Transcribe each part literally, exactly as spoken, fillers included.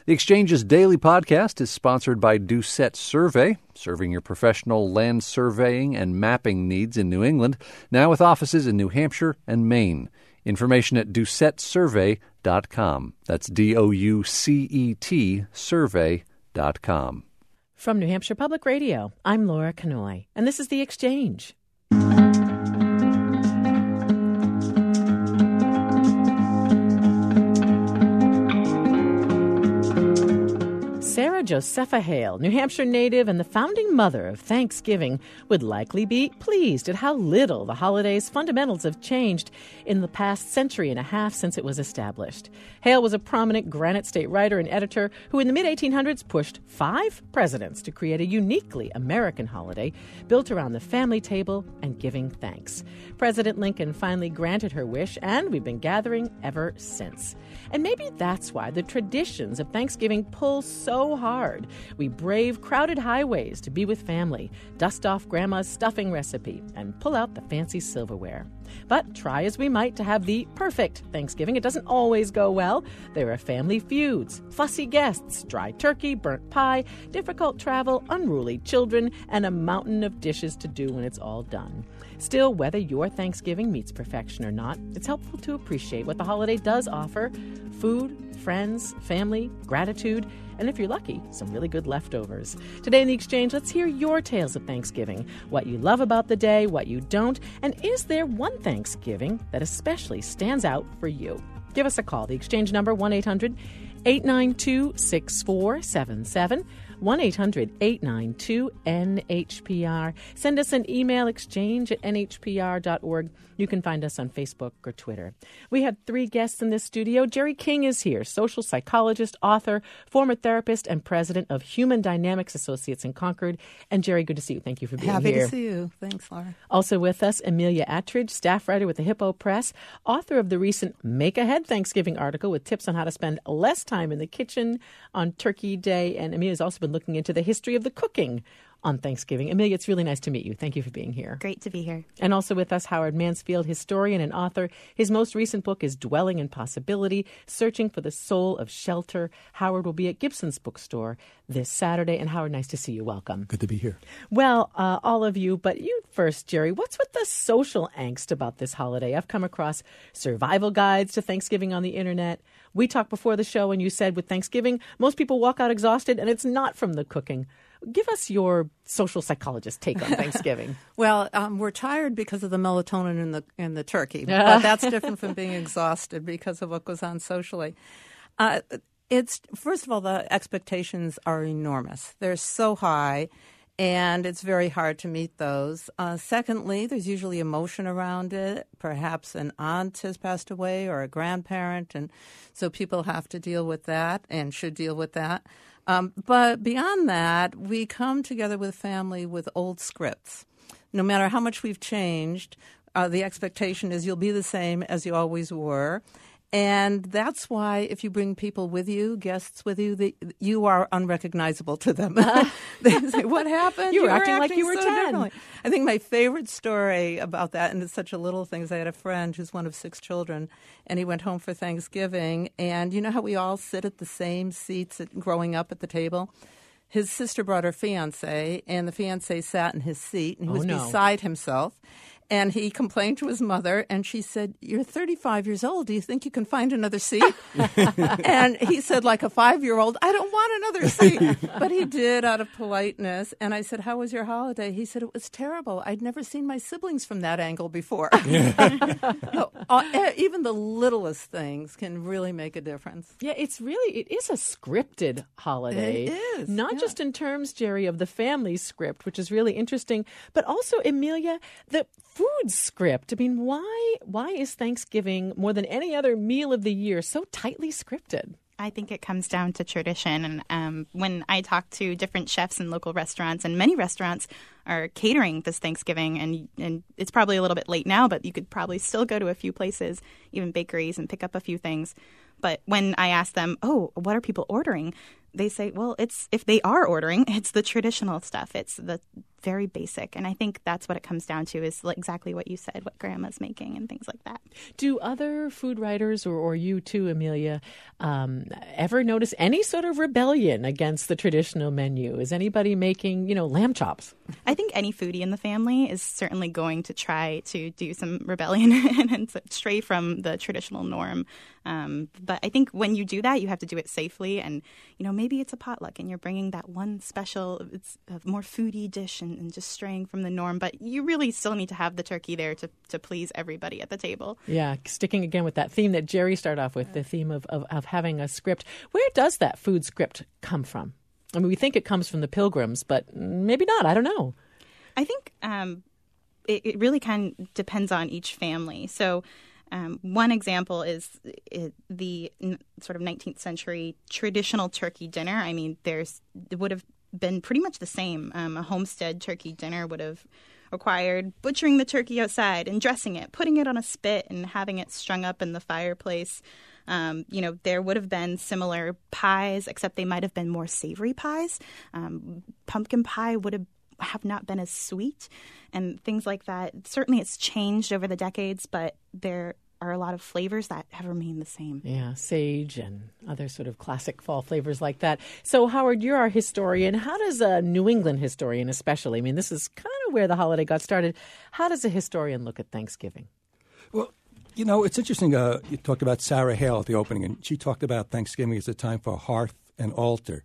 The Exchange's daily podcast is sponsored by Doucette Survey, serving your professional land surveying and mapping needs in New England, now with offices in New Hampshire and Maine. Information at doucette survey dot com. That's D O U C E T survey dot com. From New Hampshire Public Radio, I'm Laura Kanoy, and this is The Exchange. Sarah Josepha Hale, New Hampshire native and the founding mother of Thanksgiving, would likely be pleased at how little the holiday's fundamentals have changed in the past century and a half since it was established. Hale was a prominent Granite State writer and editor who in the mid eighteen hundreds pushed five presidents to create a uniquely American holiday built around the family table and giving thanks. President Lincoln finally granted her wish, and we've been gathering ever since. And maybe that's why the traditions of Thanksgiving pull so hard. We brave crowded highways to be with family, dust off Grandma's stuffing recipe, and pull out the fancy silverware. But try as we might to have the perfect Thanksgiving, it doesn't always go well. There are family feuds, fussy guests, dry turkey, burnt pie, difficult travel, unruly children, and a mountain of dishes to do when it's all done. Still, whether your Thanksgiving meets perfection or not, it's helpful to appreciate what the holiday does offer: food, friends, family, gratitude, and if you're lucky, some really good leftovers. Today in The Exchange, let's hear your tales of Thanksgiving, what you love about the day, what you don't, and is there one Thanksgiving that especially stands out for you? Give us a call. The Exchange number, one eight hundred eight nine two six four seven seven, one eight hundred eight nine two N H P R. Send us an email, exchange at N H P R dot org. You can find us on Facebook or Twitter. We have three guests in this studio. Jerry King is here, social psychologist, author, former therapist, and president of Human Dynamics Associates in Concord. And Jerry, good to see you. Thank you for being Happy here. Happy to see you. Thanks, Laura. Also with us, Amelia Attridge, staff writer with the Hippo Press, author of the recent Make Ahead Thanksgiving article with tips on how to spend less time in the kitchen on Turkey Day. And Amelia's also been looking into the history of the cooking on Thanksgiving. Amelia, it's really nice to meet you. Thank you for being here. Great to be here. And also with us, Howard Mansfield, historian and author. His most recent book is Dwelling in Possibility, Searching for the Soul of Shelter. Howard will be at Gibson's bookstore this Saturday. And Howard, nice to see you. Welcome. Good to be here. Well, uh, all of you, but you first, Jerry, what's with the social angst about this holiday? I've come across survival guides to Thanksgiving on the internet. We talked before the show and you said with Thanksgiving, most people walk out exhausted, and it's not from the cooking. Give us your social psychologist take on Thanksgiving. Well, um, we're tired because of the melatonin in the in the turkey, but that's different from being exhausted because of what goes on socially. Uh, it's first of all, the expectations are enormous. They're so high, and it's very hard to meet those. Uh, secondly, there's usually emotion around it. Perhaps an aunt has passed away or a grandparent, and so people have to deal with that and should deal with that. Um, but beyond that, we come together with family with old scripts. No matter how much we've changed, uh, the expectation is you'll be the same as you always were. And that's why if you bring people with you, guests with you, they, you are unrecognizable to them. Uh, they say, what happened? You were you acting, acting like you were so ten. Differently. I think my favorite story about that, and it's such a little thing, is I had a friend who's one of six children, and he went home for Thanksgiving. And you know how we all sit at the same seats at, growing up at the table? His sister brought her fiancé, and the fiancé sat in his seat, and he oh, was no. beside himself. And he complained to his mother, and she said, "You're thirty-five years old. Do you think you can find another seat?" And he said, like a five-year-old, "I don't want another seat." But he did out of politeness. And I said, "How was your holiday?" He said, "It was terrible. I'd never seen my siblings from that angle before." So, uh, even the littlest things can really make a difference. Yeah, it's really, it is a scripted holiday. It is. Not yeah. just in terms, Jerry, of the family script, which is really interesting, but also, Amelia, the food script. I mean, why why is Thanksgiving, more than any other meal of the year, so tightly scripted? I think it comes down to tradition. And um, when I talk to different chefs in local restaurants, and many restaurants are catering this Thanksgiving, and and it's probably a little bit late now, but you could probably still go to a few places, even bakeries, and pick up a few things. But when I ask them, oh, what are people ordering? They say, well, it's if they are ordering, it's the traditional stuff. It's the very basic. And I think that's what it comes down to is like exactly what you said, what grandma's making and things like that. Do other food writers, or, or you too, Amelia, um, ever notice any sort of rebellion against the traditional menu? Is anybody making, you know, lamb chops? I think any foodie in the family is certainly going to try to do some rebellion and, and stray from the traditional norm. Um, but I think when you do that, you have to do it safely. And, you know, maybe it's a potluck and you're bringing that one special, it's a more foodie dish and, and just straying from the norm. But you really still need to have the turkey there to, to please everybody at the table. Yeah, sticking again with that theme that Jerry started off with, the theme of, of, of having a script. Where does that food script come from? I mean, we think it comes from the Pilgrims, but maybe not. I don't know. I think um, it, it really kind of depends on each family. So um, one example is it, the n- sort of nineteenth century traditional turkey dinner. I mean, there's it would have been pretty much the same. Um, a homestead turkey dinner would have required butchering the turkey outside and dressing it, putting it on a spit and having it strung up in the fireplace. Um, you know, there would have been similar pies, except they might have been more savory pies. Um, pumpkin pie would have have not been as sweet and things like that. Certainly it's changed over the decades, but there are a lot of flavors that have remained the same. Yeah, sage and other sort of classic fall flavors like that. So, Howard, you're our historian. How does a New England historian especially, I mean, this is kind of where the holiday got started. How does a historian look at Thanksgiving? Well, you know, it's interesting. Uh, you talked about Sarah Hale at the opening, and she talked about Thanksgiving as a time for hearth and altar.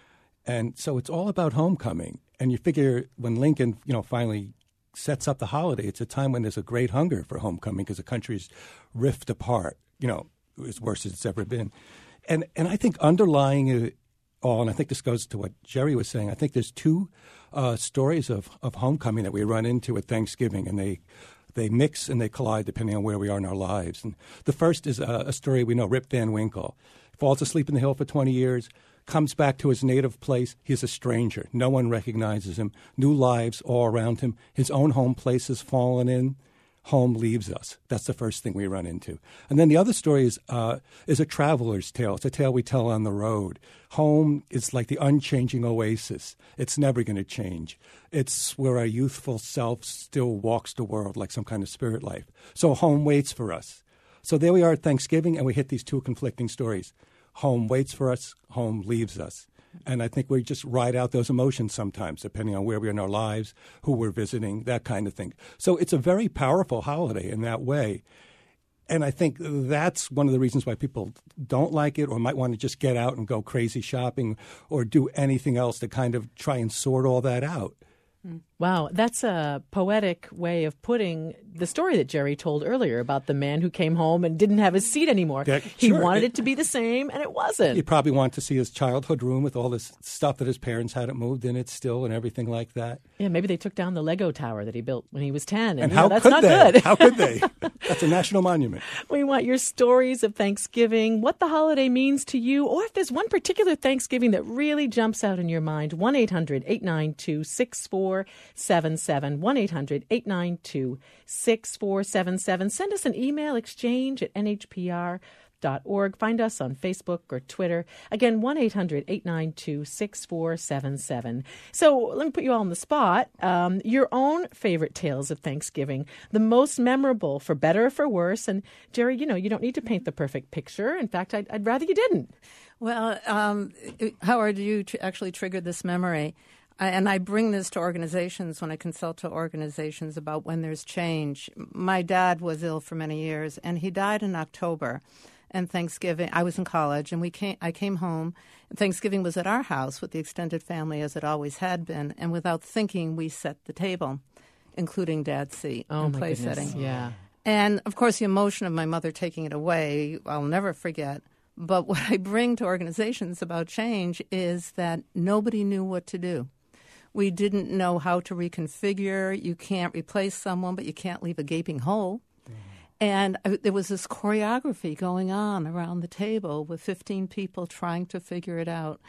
And so it's all about homecoming. And you figure when Lincoln, you know, finally sets up the holiday, it's a time when there's a great hunger for homecoming because the country's rift apart, you know, as worse as it's ever been. And and I think underlying it all, and I think this goes to what Jerry was saying, I think there's two uh, stories of, of homecoming that we run into at Thanksgiving, and they they mix and they collide depending on where we are in our lives. And the first is a, a story we know, Rip Van Winkle. Falls asleep in the hill for twenty years, comes back to his native place. He's a stranger. No one recognizes him. New lives all around him. His own home place has fallen in. Home leaves us. That's the first thing we run into. And then the other story is uh, is a traveler's tale. It's a tale we tell on the road. Home is like the unchanging oasis. It's never going to change. It's where our youthful self still walks the world like some kind of spirit life. So home waits for us. So there we are at Thanksgiving, and we hit these two conflicting stories. Home waits for us, home leaves us. And I think we just ride out those emotions sometimes, depending on where we are in our lives, who we're visiting, that kind of thing. So it's a very powerful holiday in that way. And I think that's one of the reasons why people don't like it or might want to just get out and go crazy shopping or do anything else to kind of try and sort all that out. Wow, that's a poetic way of putting the story that Jerry told earlier about the man who came home and didn't have his seat anymore. That, he sure. wanted it, it to be the same, and it wasn't. He probably wanted to see his childhood room with all this stuff that his parents hadn't moved in it still and everything like that. Yeah, maybe they took down the Lego tower that he built when he was ten. And, and you how know, that's could not they? good. How could they? That's a national monument. We want your stories of Thanksgiving, what the holiday means to you, or if there's one particular Thanksgiving that really jumps out in your mind. one eight hundred eight nine two six four seven seven. one eight hundred eight nine two six four seven seven. Send us an email, exchange at n h p r dot org. Find us on Facebook or Twitter. Again, one eight hundred eight nine two six four seven seven. So let me put you all on the spot. Um, your own favorite tales of Thanksgiving, the most memorable, for better or for worse. And Jerry, you know, you don't need to paint the perfect picture. In fact, I'd, I'd rather you didn't. Well, um, Howard, you tr- actually triggered this memory. I, and I bring this to organizations when I consult to organizations about when there's change. My dad was ill for many years, and he died in October. And Thanksgiving, I was in college, and we came. I came home. And Thanksgiving was at our house with the extended family, as it always had been. And without thinking, we set the table, including Dad's seat oh, and my place goodness. setting. Yeah. And, of course, the emotion of my mother taking it away, I'll never forget. But what I bring to organizations about change is that nobody knew what to do. We didn't know how to reconfigure. You can't replace someone, but you can't leave a gaping hole. Mm-hmm. And I, there was this choreography going on around the table with fifteen people trying to figure it out.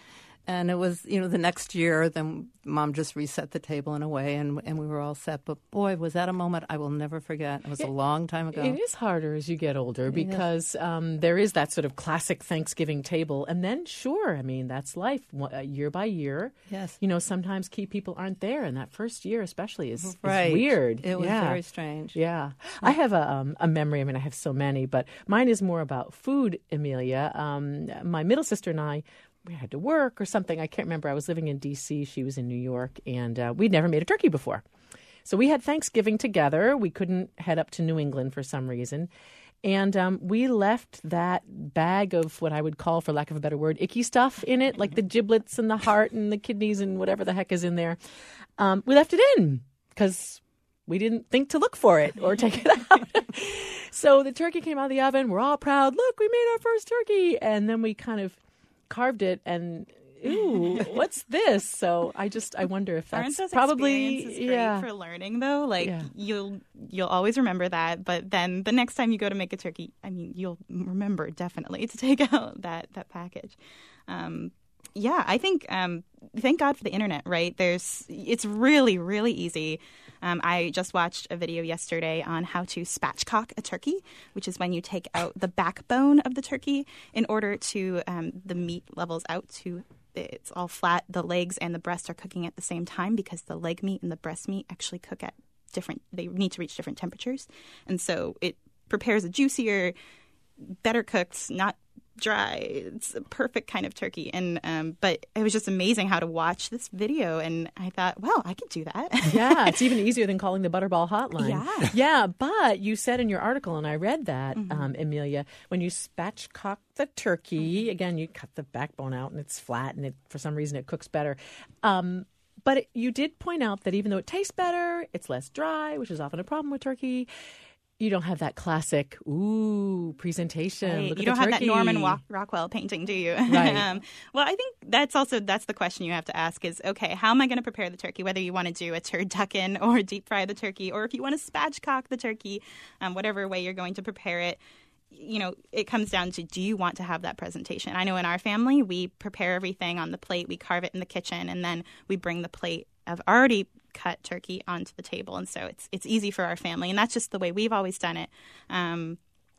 And it was, you know, the next year, then Mom just reset the table in a way, and and we were all set. But boy, was that a moment I will never forget. It was a long time ago. It is harder as you get older because um, there is that sort of classic Thanksgiving table. And then, sure, I mean, that's life. Uh, year by year, yes. You know, sometimes key people aren't there. And that first year especially is, right. is weird. It was yeah. very strange. Yeah. I have a, um, a memory. I mean, I have so many, but mine is more about food, Amelia. Um, my middle sister and I, we had to work or something. I can't remember. I was living in D C. She was in New York, and uh, we'd never made a turkey before. So we had Thanksgiving together. We couldn't head up to New England for some reason. And um, we left that bag of what I would call, for lack of a better word, icky stuff in it, like the giblets and the heart and the kidneys and whatever the heck is in there. Um, we left it in because we didn't think to look for it or take it out. So the turkey came out of the oven. We're all proud. Look, we made our first turkey. And then we kind of carved it and ooh, what's this? So I just I wonder if that's Aren't probably experiences yeah great for learning though. Like yeah. you'll you'll always remember that, but then the next time you go to make a turkey, I mean, you'll remember definitely to take out that that package. Um, yeah, I think um, thank God for the internet, right? There's it's really really easy. Um, I just watched a video yesterday on how to spatchcock a turkey, which is when you take out the backbone of the turkey in order to um, the meat levels out to it's all flat. The legs and the breast are cooking at the same time because the leg meat and the breast meat actually cook at different, they need to reach different temperatures. And so it prepares a juicier, better cooked, not dry. It's a perfect kind of turkey. And um, but it was just amazing how to watch this video. And I thought, well, I could do that. Yeah, it's even easier than calling the Butterball hotline. Yeah. Yeah, but you said in your article, and I read that, Mm-hmm. um, Amelia, when you spatchcock the turkey, again, you cut the backbone out and it's flat and it, for some reason it cooks better. Um, but it, you did point out that even though it tastes better, it's less dry, which is often a problem with turkey. You don't have that classic, ooh, presentation. Right. Look You at don't the have that turkey. Norman Wa- Rockwell painting, do you? Right. um, well, I think that's also that's the question you have to ask is, okay, how am I going to prepare the turkey? Whether you want to do a turducken or deep fry the turkey, or if you want to spatchcock the turkey, um, whatever way you're going to prepare it, you know, it comes down to, do you want to have that presentation? I know in our family, we prepare everything on the plate, we carve it in the kitchen, and then we bring the plate of already cut turkey onto the table. And so it's it's easy for our family. And that's just the way we've always done it. Um,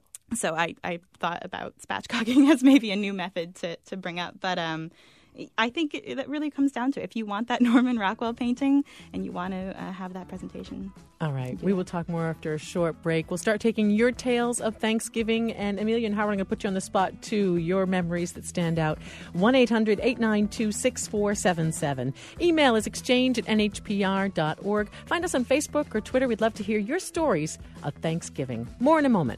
so I, I thought about spatchcocking as maybe a new method to, to bring up. But um, I think it, that really comes down to if you want that Norman Rockwell painting and you want to uh, have that presentation. All right. We will talk more after a short break. We'll start taking your tales of Thanksgiving. And Amelia and Howard, I'm going to put you on the spot, too. Your memories that stand out. one eight hundred eight nine two six four seven seven. Email is exchange at n h p r dot org. Find us on Facebook or Twitter. We'd love to hear your stories of Thanksgiving. More in a moment.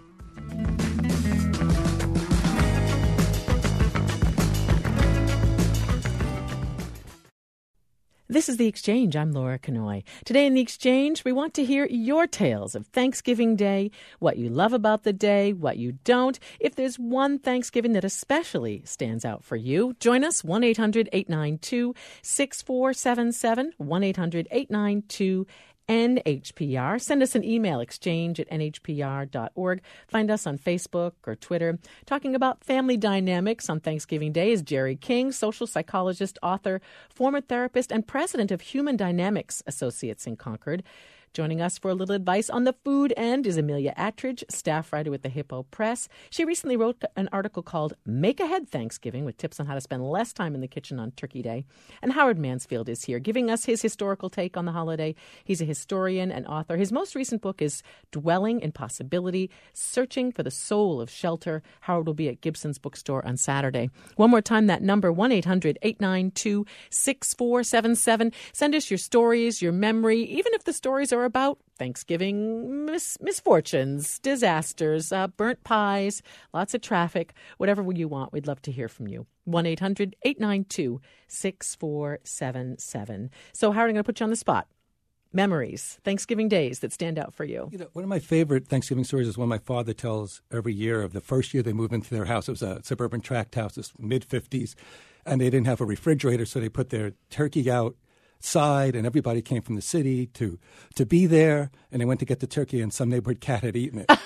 This is The Exchange. I'm Laura Kanoy. Today in The Exchange, we want to hear your tales of Thanksgiving Day, what you love about the day, what you don't. If there's one Thanksgiving that especially stands out for you, join us, one eight hundred eight nine two six four seven seven, one eight hundred eight nine two N H P R. Send us an email, exchange at n h p r dot org. Find us on Facebook or Twitter. Talking about family dynamics on Thanksgiving Day is Jerry King, social psychologist, author, former therapist, and president of Human Dynamics Associates in Concord. Joining us for a little advice on the food end is Amelia Attridge, staff writer with the Hippo Press. She recently wrote an article called Make Ahead Thanksgiving with tips on how to spend less time in the kitchen on Turkey Day. And Howard Mansfield is here giving us his historical take on the holiday. He's a historian and author. His most recent book is Dwelling in Possibility, Searching for the Soul of Shelter. Howard will be at Gibson's bookstore on Saturday. One more time, that number, one eight hundred eight nine two six four seven seven. Send us your stories, your memory, even if the stories are about Thanksgiving mis- misfortunes, disasters, uh, burnt pies, lots of traffic, whatever you want. We'd love to hear from you. one eight hundred eight nine two six four seven seven. So, Howard, I'm going to put you on the spot. Memories, Thanksgiving days that stand out for you. You know, one of my favorite Thanksgiving stories is one my father tells every year of the first year they moved into their house. It was a suburban tract house, this mid-fifties, and they didn't have a refrigerator, so they put their turkey out side, and everybody came from the city to to be there, and they went to get the turkey, and some neighborhood cat had eaten it.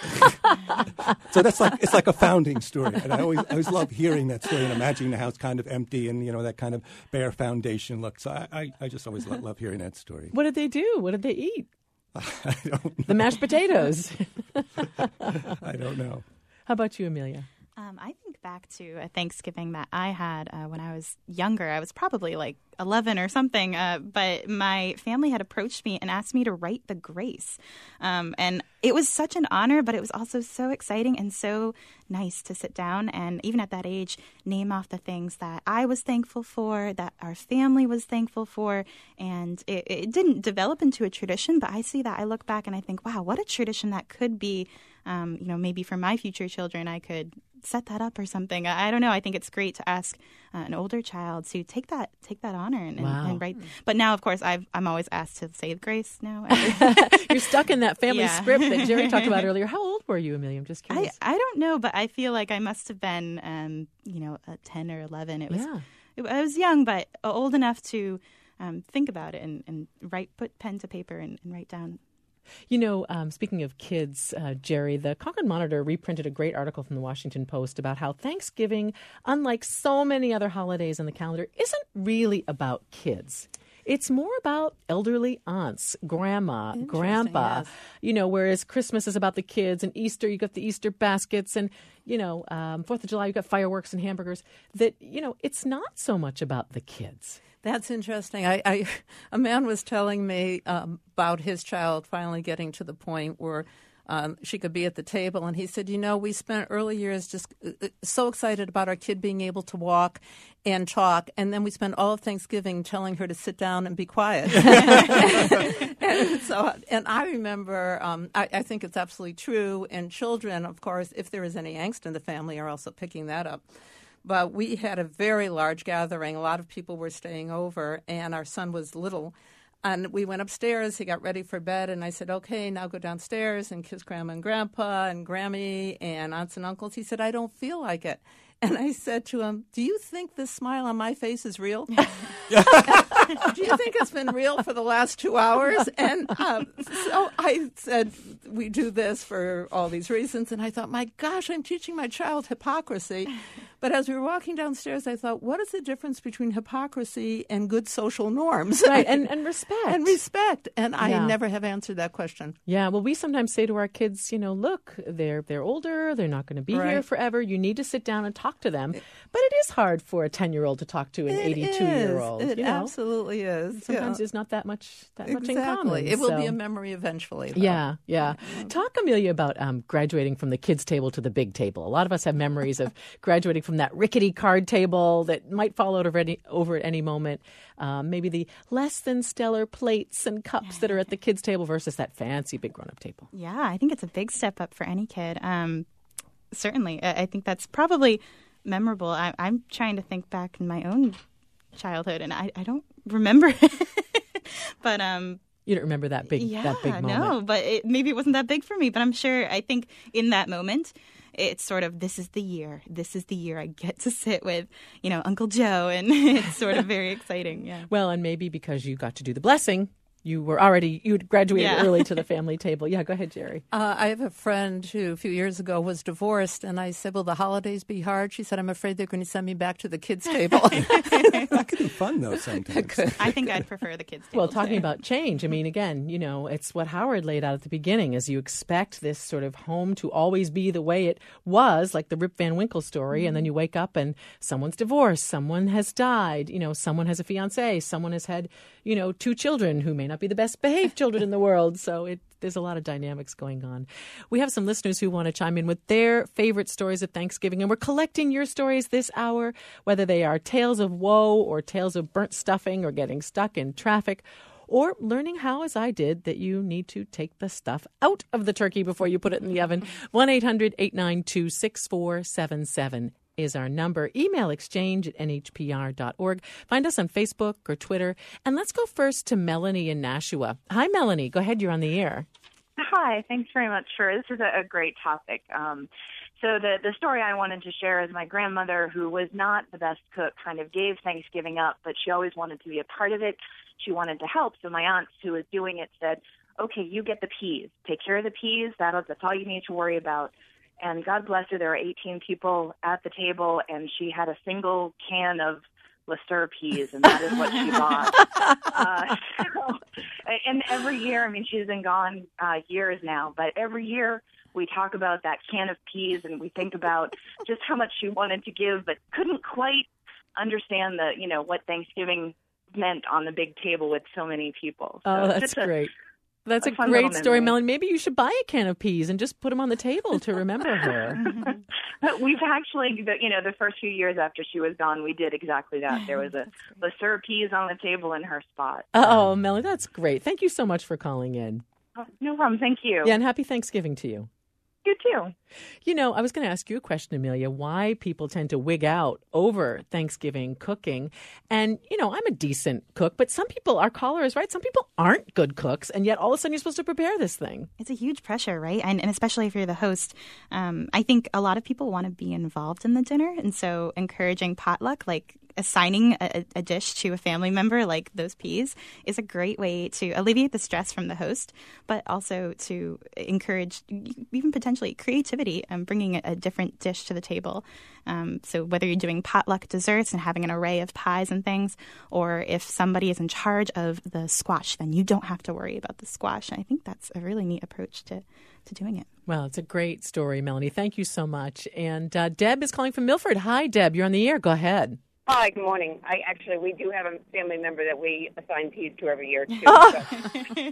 So that's like it's like a founding story, and I always I always love hearing that story and imagining the house kind of empty and you know that kind of bare foundation look. So I I, I just always love, love hearing that story. What did they do? What did they eat? I don't know. The mashed potatoes. I don't know. How about you, Amelia? Um, I think back to a Thanksgiving that I had uh, when I was younger. I was probably like eleven or something, uh, but my family had approached me and asked me to write the grace. Um, and it was such an honor, but it was also so exciting and so nice to sit down and even at that age, name off the things that I was thankful for, that our family was thankful for. And it, it didn't develop into a tradition, but I see that. I look back and I think, wow, what a tradition that could be. Um, you know, maybe for my future children, I could set that up or something. I, I don't know. I think it's great to ask uh, an older child to take that take that honor and, Wow. and, and write. But now, of course, I've, I'm always asked to say grace now. You're stuck in that family Yeah. script that Jerry talked about earlier. How old were you, Amelia? I'm just I, curious. I don't know, but I feel like I must have been, um, you know, uh, ten or eleven. It was, Yeah. it, I was young, but old enough to um, think about it and, and write, put pen to paper and, and write down. You know, um, speaking of kids, uh, Jerry, the Concord Monitor reprinted a great article from the Washington Post about how Thanksgiving, unlike so many other holidays on the calendar, isn't really about kids. It's more about elderly aunts, grandma, grandpa, yes. you know, whereas Christmas is about the kids and Easter, you got the Easter baskets and, you know, um, Fourth of July, you got fireworks and hamburgers. That, you know, it's not so much about the kids. That's interesting. I, I a man was telling me um, about his child finally getting to the point where um, she could be at the table, and he said, "You know, we spent early years just uh, so excited about our kid being able to walk and talk, and then we spent all of Thanksgiving telling her to sit down and be quiet." and so, and I remember, um, I, I think it's absolutely true. And children, of course, if there is any angst in the family, are also picking that up. But we had a very large gathering. A lot of people were staying over, and our son was little. And we went upstairs. He got ready for bed, and I said, okay, now go downstairs and kiss Grandma and Grandpa and Grammy and aunts and uncles. He said, I don't feel like it. And I said to him, do you think this smile on my face is real? Do you think it's been real for the last two hours? And um, so I said, we do this for all these reasons. And I thought, my gosh, I'm teaching my child hypocrisy. But as we were walking downstairs, I thought, what is the difference between hypocrisy and good social norms? Right, and, and respect. And respect. And I Yeah. never have answered that question. Yeah, well, we sometimes say to our kids, you know, look, they're they're older, they're not going to be here Right. forever. You need to sit down and talk to them. But it is hard for a ten-year-old to talk to an It eighty-two-year-old. is. It you know? absolutely is. Sometimes yeah. there's not that much that much Exactly. in common. It will be so- a memory eventually. though. Yeah, yeah. Talk, Amelia, about um, graduating from the kids' table to the big table. A lot of us have memories of graduating from that rickety card table that might fall out of any, over at any moment. Um, maybe the less than stellar plates and cups that are at the kids' table versus that fancy big grown-up table. Yeah, I think it's a big step up for any kid. Um, certainly. I I think that's probably memorable. I, I'm trying to think back in my own childhood, and I, I don't remember it. But um, You don't remember that big yeah, that big moment. no, but it, maybe it wasn't that big for me. But I'm sure, I think in that moment, it's sort of, this is the year. This is the year I get to sit with, you know, Uncle Joe. And it's sort of very exciting. Yeah. Well, and maybe because you got to do the blessing, you were already, you had graduated Yeah. early to the family table. Yeah, go ahead, Jerry. Uh, I have a friend who a few years ago was divorced, and I said, will the holidays be hard? She said, I'm afraid they're going to send me back to the kids' table. That could be fun, though, sometimes. I think I'd prefer the kids' table. Well, talking too. about change, I mean, again, you know, it's what Howard laid out at the beginning is you expect this sort of home to always be the way it was, like the Rip Van Winkle story, and then you wake up and someone's divorced, someone has died, you know, someone has a fiancé, someone has had, you know, two children who may not be the best behaved children in the world. So it there's a lot of dynamics going on. We have some listeners who want to chime in with their favorite stories of Thanksgiving, and we're collecting your stories this hour, whether they are tales of woe or tales of burnt stuffing or getting stuck in traffic, or learning how, as I did, that you need to take the stuff out of the turkey before you put it in the oven. one eight hundred eight nine two six four seven seven is our number. Email exchange at n h p r dot org. Find us on Facebook or Twitter. And let's go first to Melanie in Nashua. Hi, Melanie. Go ahead. You're on the air. Hi. Thanks very much for this. Is a, a great topic. Um, So the, the story I wanted to share is my grandmother, who was not the best cook, kind of gave Thanksgiving up, but she always wanted to be a part of it. She wanted to help. So my aunt, who was doing it, said, okay, you get the peas. Take care of the peas. That'll, that's all you need to worry about. And God bless her, there were eighteen people at the table, and she had a single can of Leicester peas, and that is what she bought. uh, so, and every year, I mean, she's been gone uh, years now, but every year we talk about that can of peas, and we think about just how much she wanted to give, but couldn't quite understand the, you know, what Thanksgiving meant on the big table with so many people. So oh, that's a, great. That's a, a great story, Melanie. Maybe you should buy a can of peas and just put them on the table to remember her. We've actually, you know, the first few years after she was gone, we did exactly that. There was a Leicester peas on the table in her spot. Oh, Melanie, that's great. Thank you so much for calling in. Oh, no problem. Thank you. Yeah, and happy Thanksgiving to you. You too. You know, I was going to ask you a question, Amelia, why people tend to wig out over Thanksgiving cooking. And, you know, I'm a decent cook, but some people, our caller is right, some people aren't good cooks, and yet all of a sudden you're supposed to prepare this thing. It's a huge pressure, right? And, and especially if you're the host. Um, I think a lot of people want to be involved in the dinner, and so encouraging potluck, like assigning a, a dish to a family member like those peas, is a great way to alleviate the stress from the host, but also to encourage even potentially creativity and bringing a, a different dish to the table. Um, so whether you're doing potluck desserts and having an array of pies and things, or if somebody is in charge of the squash, then you don't have to worry about the squash. And I think that's a really neat approach to, to doing it. Well, it's a great story, Melanie. Thank you so much. And uh, Deb is calling from Milford. Hi, Deb. You're on the air. Go ahead. Hi, good morning. I actually, we do have a family member that we assign peas to every year, too. Oh. So.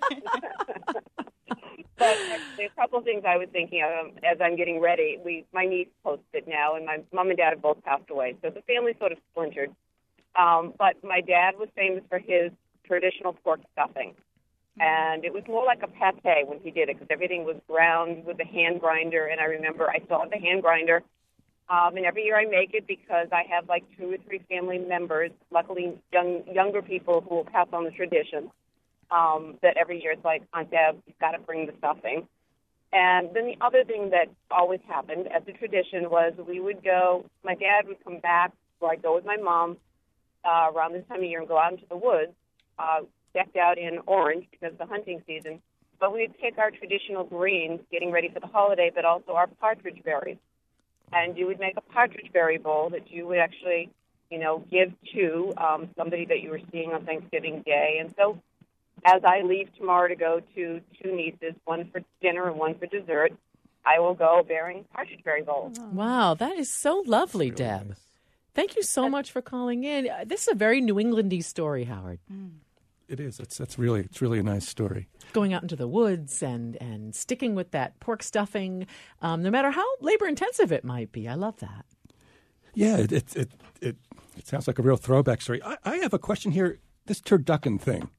But actually, a couple of things I was thinking of um, as I'm getting ready. We, my niece posted now, and my mom and dad have both passed away, so the family's sort of splintered. Um, but my dad was famous for his traditional pork stuffing, and it was more like a pate when he did it, because everything was ground with a hand grinder, and I remember I still have the hand grinder. Um, and every year I make it because I have like two or three family members, luckily young, younger people who will pass on the tradition, um, that every year it's like, Aunt Deb, you've got to bring the stuffing. And then the other thing that always happened as a tradition was we would go, my dad would come back, or I'd go with my mom uh, around this time of year and go out into the woods, uh, decked out in orange because of the hunting season. But we would take our traditional greens, getting ready for the holiday, but also our partridge berries. And you would make a partridge berry bowl that you would actually, you know, give to um, somebody that you were seeing on Thanksgiving Day. And so as I leave tomorrow to go to two nieces, one for dinner and one for dessert, I will go bearing partridge berry bowls. Wow, that is so lovely, Deb. Thank you so much for calling in. This is a very New England-y story, Howard. Mm. It is. It's that's really it's really a nice story. Going out into the woods and, and sticking with that pork stuffing, um, no matter how labor intensive it might be. I love that. Yeah, it it it it, it sounds like a real throwback story. I, I have a question here. This turducken thing.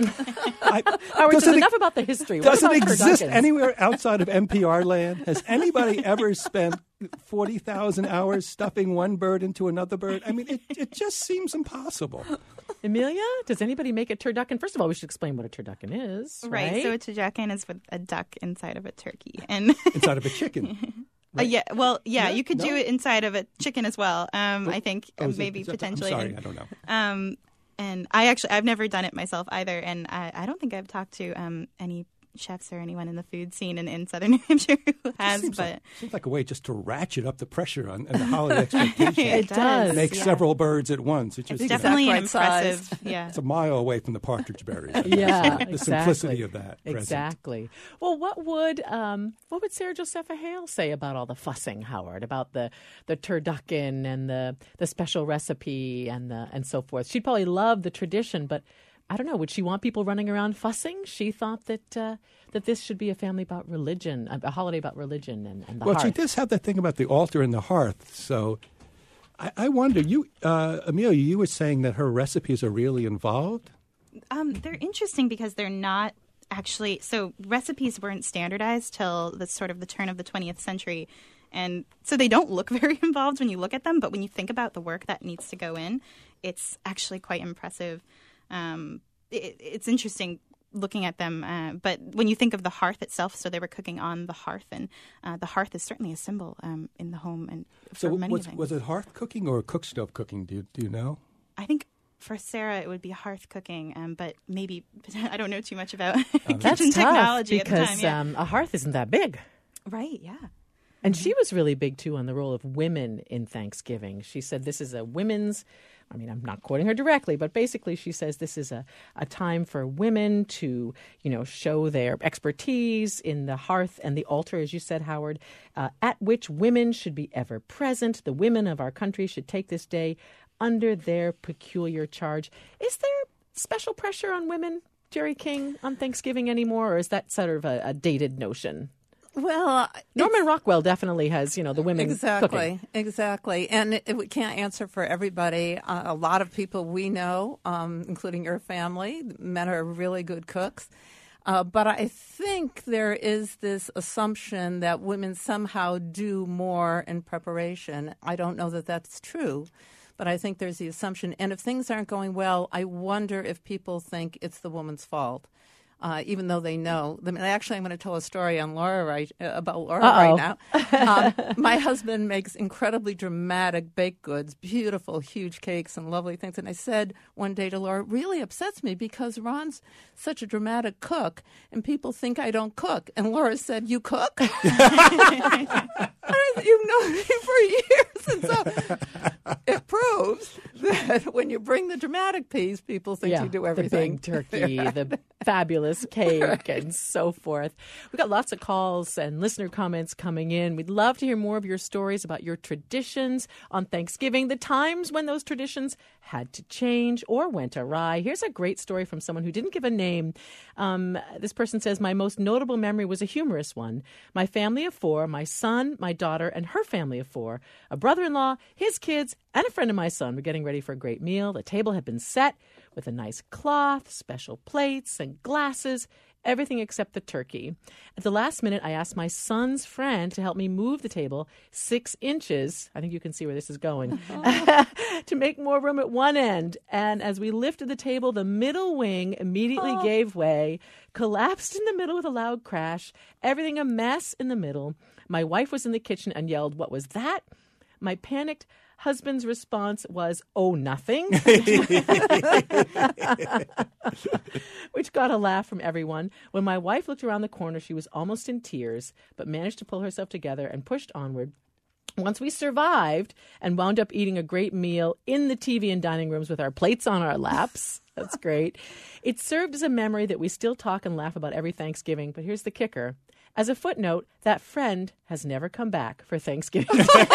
I, Howard, does so it, enough about the history. Does what it about exist turduckens? anywhere outside of N P R land? Has anybody ever spent forty thousand hours stuffing one bird into another bird? I mean, it, it just seems impossible. Amelia, does anybody make a turducken? First of all, we should explain what a turducken is. Right. Right. So a turducken is with a duck inside of a turkey. And inside of a chicken. Right. Uh, yeah, well, yeah, no? you could no? do it inside of a chicken as well. Um, oh, I think oh, maybe it, that, potentially. I'm sorry, and, I don't know. Um, and I actually, I've never done it myself either, and I, I don't think I've talked to um, any chefs or anyone in the food scene in, in southern New Hampshire who has. Seems but like, seems like a way just to ratchet up the pressure on and the holiday expectation. It does. Make yeah. several birds at once. It just, it's you know, definitely an Right impressive. size. Yeah, it's a mile away from the partridge berries. Yeah, the exactly. simplicity of that. Exactly. Present. Well, what would um, what would Sarah Josepha Hale say about all the fussing, Howard, about the, the turducken and the the special recipe and the and so forth? She'd probably love the tradition, but I don't know. Would she want people running around fussing? She thought that uh, that this should be a family about religion, a holiday about religion and, and the well, hearth. she does have that thing about the altar and the hearth. So I, I wonder, you, uh, Amelia, you were saying that her recipes are really involved? um, they're interesting because they're not actually. So recipes weren't standardized till the sort of the turn of the twentieth century. And so they don't look very involved when you look at them. But when you think about the work that needs to go in, it's actually quite impressive. Um, it, it's interesting. looking at them. Uh, but when you think of the hearth itself, so they were cooking on the hearth, and uh, the hearth is certainly a symbol um, in the home and for so many was, things. was it hearth cooking or cook stove cooking? Do you, do you know? I think for Sarah it would be hearth cooking, um, but maybe I don't know too much about Um, kitchen That's tough technology because at the time. Yeah. um, a hearth isn't that big. Right, yeah. And she was really big, too, on the role of women in Thanksgiving. She said this is a women's, I mean, I'm not quoting her directly, but basically she says this is a, a time for women to, you know, show their expertise in the hearth and the altar, as you said, Howard, uh, at which women should be ever present. The women of our country should take this day under their peculiar charge. Is there special pressure on women, Jerry King, on Thanksgiving anymore, or is that sort of a, a dated notion? Well, Norman Rockwell definitely has, you know, the women exactly, cooking. exactly, and it, we can't answer for everybody. Uh, a lot of people we know, um, including your family, men are really good cooks. Uh, but I think there is this assumption that women somehow do more in preparation. I don't know that that's true, but I think there's the assumption. And if things aren't going well, I wonder if people think it's the woman's fault. Uh, even though they know. I mean, actually, I'm going to tell a story on Laura right uh, about Laura Uh-oh. right now. Um, my husband makes incredibly dramatic baked goods, beautiful, huge cakes and lovely things. And I said one day to Laura, it really upsets me because Ron's such a dramatic cook, and people think I don't cook. And Laura said, "You cook?" And I said, "You've known me for years," and so it proves that when you bring the dramatic piece, people think Yeah, you do everything. the big turkey, the fabulous cake, and so forth. We've got lots of calls and listener comments coming in. We'd love to hear more of your stories about your traditions on Thanksgiving, the times when those traditions had to change or went awry. Here's a great story from someone who didn't give a name. Um, this person says, my most notable memory was a humorous one. My family of four, my son, my daughter, and her family of four, a brother-in-law, his kids, and a friend of my son were getting ready for a great meal. The table had been set with a nice cloth, special plates and glasses, everything except the turkey. At the last minute, I asked my son's friend to help me move the table six inches, I think you can see where this is going, to make more room at one end. And as we lifted the table, the middle wing immediately oh. gave way, collapsed in the middle with a loud crash, everything a mess in the middle. My wife was in the kitchen and yelled, "What was that?" My panicked husband's response was, "Oh, nothing," which got a laugh from everyone. When my wife looked around the corner, she was almost in tears, but managed to pull herself together and pushed onward. Once we survived and wound up eating a great meal in the T V and dining rooms with our plates on our laps. That's great. It served as a memory that we still talk and laugh about every Thanksgiving. But here's the kicker. As a footnote, that friend has never come back for Thanksgiving.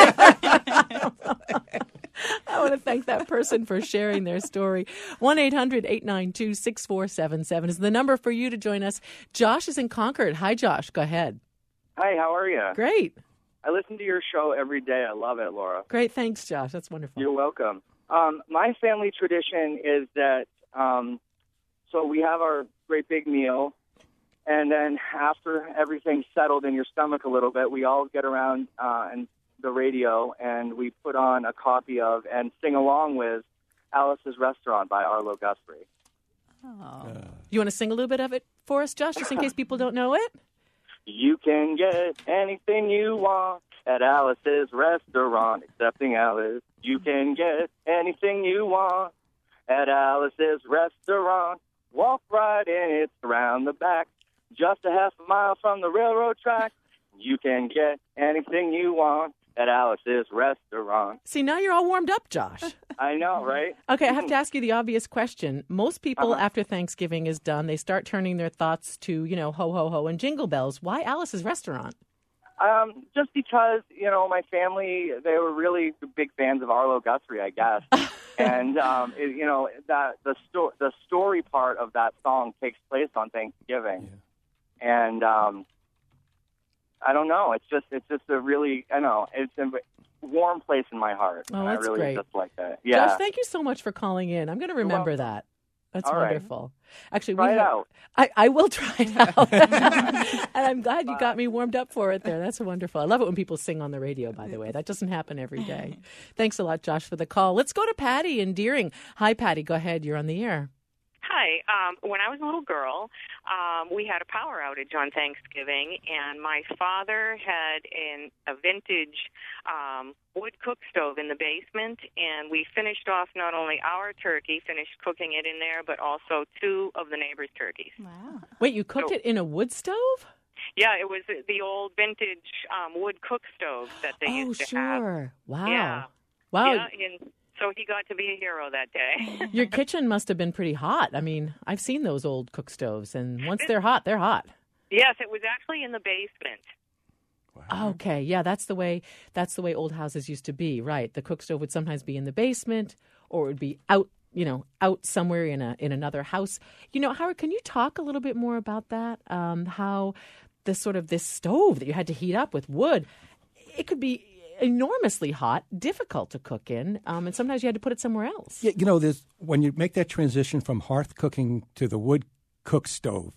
I want to thank that person for sharing their story. one eight hundred eight nine two six four seven seven is the number for you to join us. Josh is in Concord. Hi, Josh. Go ahead. Hi, how are you? Great. I listen to your show every day. I love it, Laura. Great. Thanks, Josh. That's wonderful. You're welcome. Um, my family tradition is that, um, so we have our great big meal, and then after everything's settled in your stomach a little bit, we all get around uh, and the radio, and we put on a copy of and sing along with Alice's Restaurant by Arlo Guthrie. Oh. Uh, You want to sing a little bit of it for us, Josh, just in case people don't know it? You can get anything you want at Alice's Restaurant, excepting Alice. You can get anything you want at Alice's Restaurant. Walk right in, it's around the back, just a half a mile from the railroad track. You can get anything you want at Alice's Restaurant. See, now you're all warmed up, Josh. I know, right? Okay, I have to ask you the obvious question. Most people, Uh-huh. after Thanksgiving is done, they start turning their thoughts to, you know, ho, ho, ho, and jingle bells. Why Alice's Restaurant? Um, just because, you know, my family, they were really big fans of Arlo Guthrie, I guess. and, um, it, you know, that the, sto- the story part of that song takes place on Thanksgiving. Yeah. And, um, I don't know. It's just, it's just a really, I know, it's a warm place in my heart. Oh, and that's I really great. just like that. Yeah. Josh, thank you so much for calling in. I'm going to remember welcome. that. That's All right. wonderful. Actually, Try we it have, out. I, I will try it out. And I'm glad you got me warmed up for it there. That's wonderful. I love it when people sing on the radio, by the way. That doesn't happen every day. Thanks a lot, Josh, for the call. Let's go to Patty in Deering. Hi, Patty. Go ahead. You're on the air. Hi. Hi. Um, when I was a little girl, um, we had a power outage on Thanksgiving, and my father had an, a vintage um, wood cook stove in the basement, and we finished off not only our turkey, finished cooking it in there, but also two of the neighbors' turkeys. Wow. Wait, you cooked So- it in a wood stove? Yeah, it was the old vintage um, wood cook stove that they Oh, used to have. sure. Wow. Yeah. Wow. Yeah, and so he got to be a hero that day. Your kitchen must have been pretty hot. I mean, I've seen those old cook stoves, and once they're hot, they're hot. Yes, it was actually in the basement. Okay, yeah, that's the way that's the way old houses used to be, right? The cook stove would sometimes be in the basement, or it would be out, you know, out somewhere in a in another house. You know, Howard, can you talk a little bit more about that? Um, how this sort of this stove that you had to heat up with wood, it could be enormously hot, difficult to cook in, um, and sometimes you had to put it somewhere else. Yeah, you know, there's when you make that transition from hearth cooking to the wood cook stove,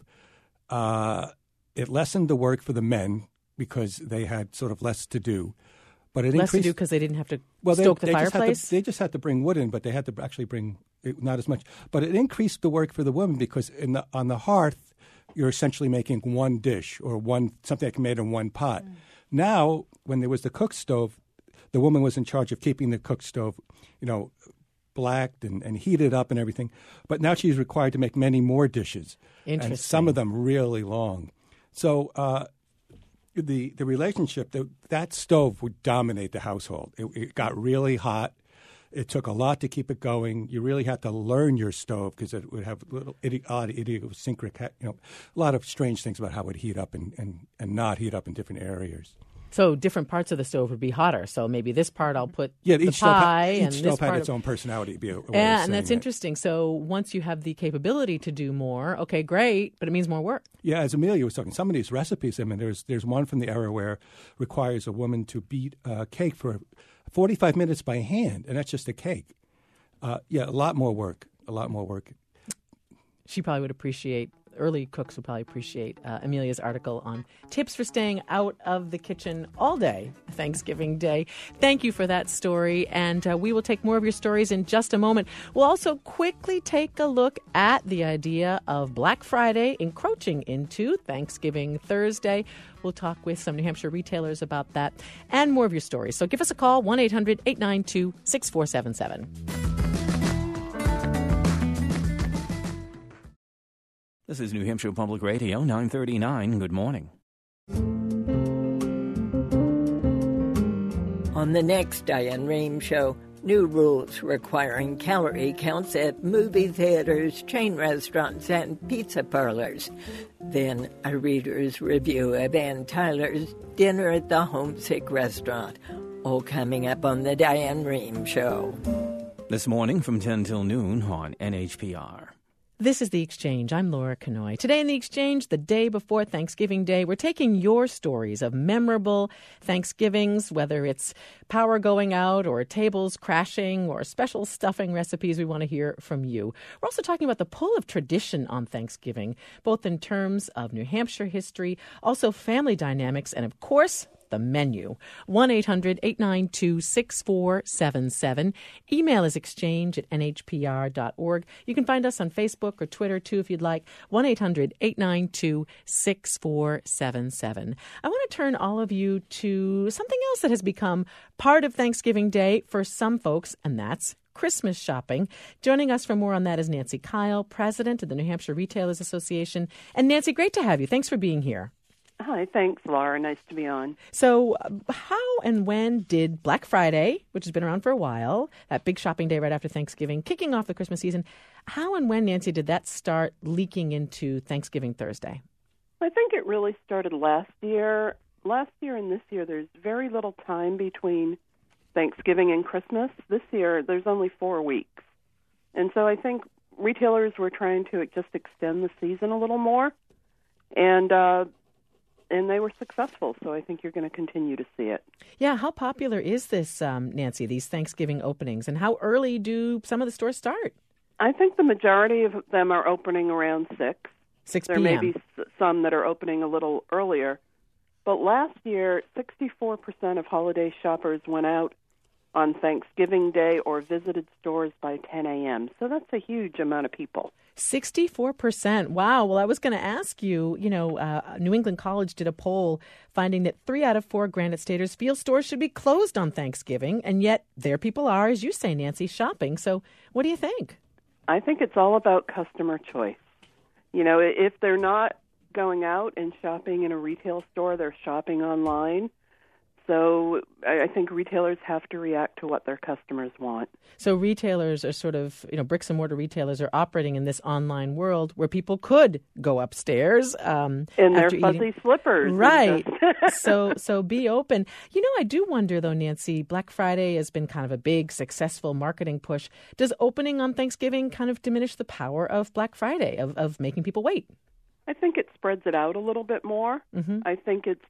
uh, it lessened the work for the men because they had sort of less to do. But it Less to increased, do because they didn't have to well, they, stoke the they just had to- fireplace? they just had to bring wood in, but they had to actually bring it, not as much. But it increased the work for the women because in the, on the hearth, you're essentially making one dish or one something that can be made in one pot. Mm. Now, when there was the cook stove, the woman was in charge of keeping the cook stove, you know, blacked and, and heated up and everything. But now she's required to make many more dishes, and some of them really long. So uh, the the relationship, the, that stove would dominate the household. It, it got really hot. It took a lot to keep it going. You really had to learn your stove because it would have little idi- odd idiosyncratic, you know, a lot of strange things about how it would heat up and, and, and not heat up in different areas. So different parts of the stove would be hotter. So maybe this part I'll put Yeah, the each stove, pie, had, each and stove this had part its own personality. To be a, a way of yeah, and saying that's it. interesting. So once you have the capability to do more, okay, great, but it means more work. Yeah, as Amelia was talking, some of these recipes, I mean, there's there's one from the era where requires a woman to beat a cake for forty-five minutes by hand, and that's just a cake. Uh, yeah, a lot more work, a lot more work. She probably would appreciate, early cooks would probably appreciate uh, Amelia's article on tips for staying out of the kitchen all day, Thanksgiving Day. Thank you for that story, and uh, we will take more of your stories in just a moment. We'll also quickly take a look at the idea of Black Friday encroaching into Thanksgiving Thursday. We'll talk with some New Hampshire retailers about that and more of your stories. So give us a call, one eight hundred eight nine two six four seven seven. This is New Hampshire Public Radio, nine thirty-nine. Good morning. On the next Diane Rehm Show, new rules requiring calorie counts at movie theaters, chain restaurants, and pizza parlors. Then a reader's review of Ann Tyler's Dinner at the Homesick Restaurant. All coming up on the Diane Rehm Show. This morning from ten till noon on N H P R. This is The Exchange. I'm Laura Kanoy. Today in The Exchange, the day before Thanksgiving Day, we're taking your stories of memorable Thanksgivings, whether it's power going out or tables crashing or special stuffing recipes. We want to hear from you. We're also talking about the pull of tradition on Thanksgiving, both in terms of New Hampshire history, also family dynamics, and of course, the menu. one eight hundred eight nine two six four seven seven. Email is exchange at n h p r dot org. You can find us on Facebook or Twitter, too, if you'd like. one eight hundred eight nine two six four seven seven. I want to turn all of you to something else that has become part of Thanksgiving Day for some folks, and that's Christmas shopping. Joining us for more on that is Nancy Kyle, president of the New Hampshire Retailers Association. And Nancy, great to have you. Thanks for being here. Hi, thanks, Laura. Nice to be on. So uh, how and when did Black Friday, which has been around for a while, that big shopping day right after Thanksgiving, kicking off the Christmas season, how and when, Nancy, did that start leaking into Thanksgiving Thursday? I think it really started last year. Last year and this year, there's very little time between Thanksgiving and Christmas. This year, there's only four weeks. And so I think retailers were trying to just extend the season a little more. And, uh, And they were successful, so I think you're going to continue to see it. Yeah, how popular is this, um, Nancy, these Thanksgiving openings, and how early do some of the stores start? I think the majority of them are opening around six. six There p.m. may be some that are opening a little earlier. But last year, sixty-four percent of holiday shoppers went out on Thanksgiving Day or visited stores by ten a.m. So that's a huge amount of people. sixty-four percent. Wow. Well, I was going to ask you, you know, uh, New England College did a poll finding that three out of four Granite Staters feel stores should be closed on Thanksgiving. And yet there people are, as you say, Nancy, shopping. So what do you think? I think it's all about customer choice. You know, if they're not going out and shopping in a retail store, they're shopping online. So I think retailers have to react to what their customers want. So retailers are sort of, you know, bricks and mortar retailers are operating in this online world where people could go upstairs. Um, in their after fuzzy eating. slippers. Right. so so be open. You know, I do wonder, though, Nancy, Black Friday has been kind of a big, successful marketing push. Does opening on Thanksgiving kind of diminish the power of Black Friday, of, of making people wait? I think it spreads it out a little bit more. Mm-hmm. I think it's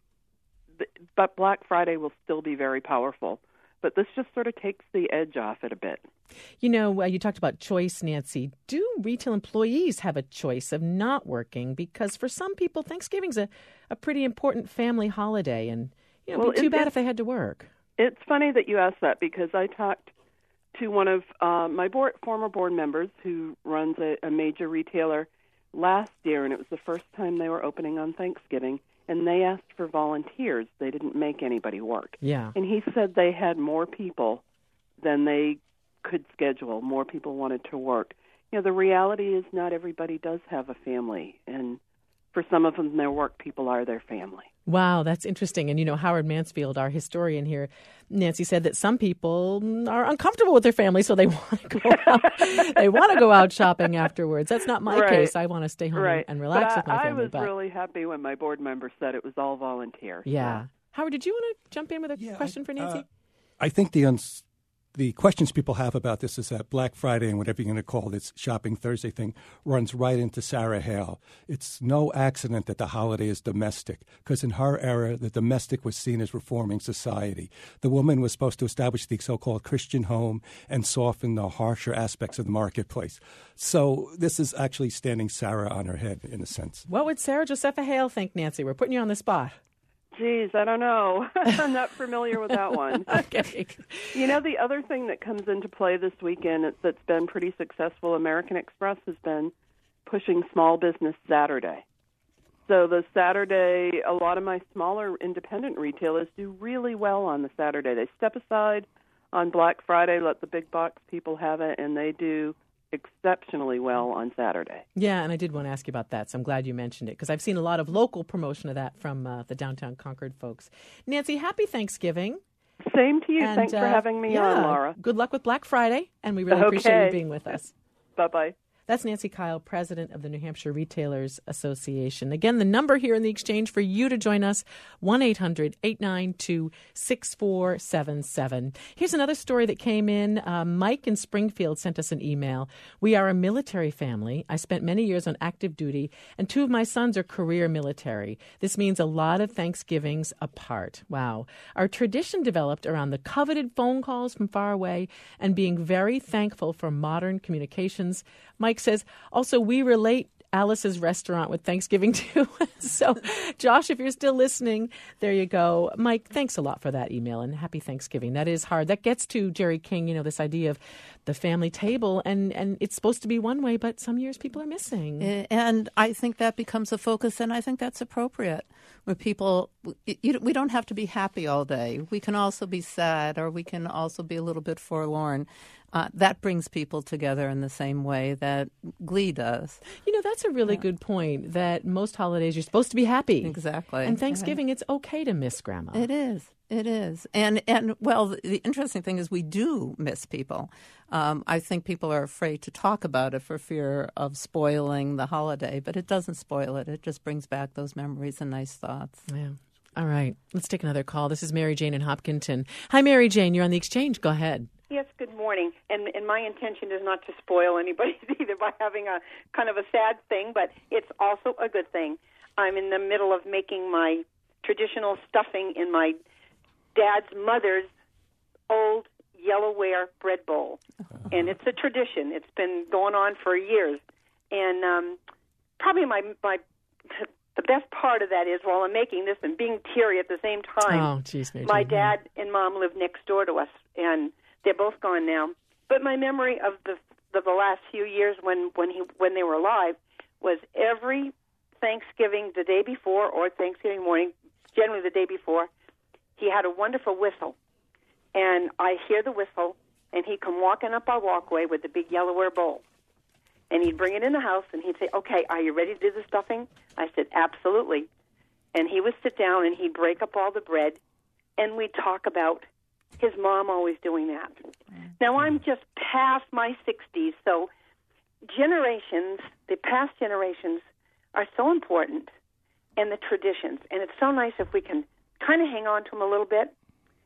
But Black Friday will still be very powerful. But this just sort of takes the edge off it a bit. You know, uh, you talked about choice, Nancy. Do retail employees have a choice of not working? Because for some people, Thanksgiving's a, a pretty important family holiday. And, you know, Well, it'd be too it- bad if they had to work. It's funny that you asked that because I talked to one of uh, my board, former board members who runs a, a major retailer last year, and it was the first time they were opening on Thanksgiving. And they asked for volunteers. They didn't make anybody work. Yeah. And he said they had more people than they could schedule. More people wanted to work. You know, the reality is not everybody does have a family. And for some of them, their work people are their family. Wow, that's interesting. And, you know, Howard Mansfield, our historian here, Nancy, said that some people are uncomfortable with their family, so they want to go out. They want to go out shopping afterwards. That's not my Right. case. I want to stay home Right. and relax but with my I, family. I was but really happy when my board member said it was all volunteer. yeah. Howard, did you want to jump in with a Yeah, question for Nancy? Uh, I think the uns- the questions people have about this is that Black Friday and whatever you're going to call this Shopping Thursday thing runs right into Sarah Hale. It's no accident that the holiday is domestic, because in her era, the domestic was seen as reforming society. The woman was supposed to establish the so-called Christian home and soften the harsher aspects of the marketplace. So this is actually standing Sarah on her head, in a sense. What would Sarah Josepha Hale think, Nancy? We're putting you on the spot. Geez, I don't know. I'm not familiar with that one. Okay. You know, the other thing that comes into play this weekend that's been pretty successful, American Express has been pushing Small Business Saturday. So the Saturday, a lot of my smaller independent retailers do really well on the Saturday. They step aside on Black Friday, let the big box people have it, and they do exceptionally well on Saturday. Yeah, and I did want to ask you about that, so I'm glad you mentioned it, because I've seen a lot of local promotion of that from uh, the downtown Concord folks. Nancy, happy Thanksgiving. Same to you. And, Thanks for uh, having me yeah, on, Laura. Good luck with Black Friday, and we really Okay. appreciate you being with us. Bye-bye. That's Nancy Kyle, president of the New Hampshire Retailers Association. Again, the number here in the exchange for you to join us, one eight hundred eight nine two six four seven seven. Here's another story that came in. Uh, Mike in Springfield sent us an email. We are a military family. I spent many years on active duty, and two of my sons are career military. This means a lot of Thanksgivings apart. Wow. Our tradition developed around the coveted phone calls from far away and being very thankful for modern communications. Mike says, also, we relate Alice's restaurant with Thanksgiving, too. So, Josh, if you're still listening, there you go. Mike, thanks a lot for that email, and happy Thanksgiving. That is hard. That gets to Jerry King, you know, this idea of the family table, and, and it's supposed to be one way, but some years people are missing. And I think that becomes a focus, and I think that's appropriate. Where people, you, we don't have to be happy all day. We can also be sad, or we can also be a little bit forlorn. Uh, that brings people together in the same way that Glee does. You know, that's a really yeah. good point, that most holidays you're supposed to be happy. Exactly. And Thanksgiving, yeah. it's okay to miss Grandma. It is. It is. And, and well, the, the interesting thing is we do miss people. Um, I think people are afraid to talk about it for fear of spoiling the holiday, but it doesn't spoil it. It just brings back those memories and nice thoughts. Yeah. All right. Let's take another call. This is Mary Jane in Hopkinton. Hi, Mary Jane. You're on the exchange. Go ahead. Yes, good morning. And, and my intention is not to spoil anybody either by having a kind of a sad thing, but it's also a good thing. I'm in the middle of making my traditional stuffing in my dad's mother's old Yellowware bread bowl. Uh-huh. And it's a tradition. It's been going on for years. And um, probably my my the best part of that is while I'm making this and being teary at the same time, oh, geez, Mary my Jane. dad and mom live next door to us. and they're both gone now. But my memory of the of the last few years when when he when they were alive was every Thanksgiving the day before or Thanksgiving morning, generally the day before, he had a wonderful whistle, and I hear the whistle, and he'd come walking up our walkway with the big Yellowware bowl. And he'd bring it in the house, and he'd say, okay, are you ready to do the stuffing? I said, absolutely. And he would sit down, and he'd break up all the bread, and we'd talk about his mom always doing that. Now, I'm just past my sixties, so generations, the past generations, are so important, and the traditions. And it's so nice if we can kind of hang on to them a little bit.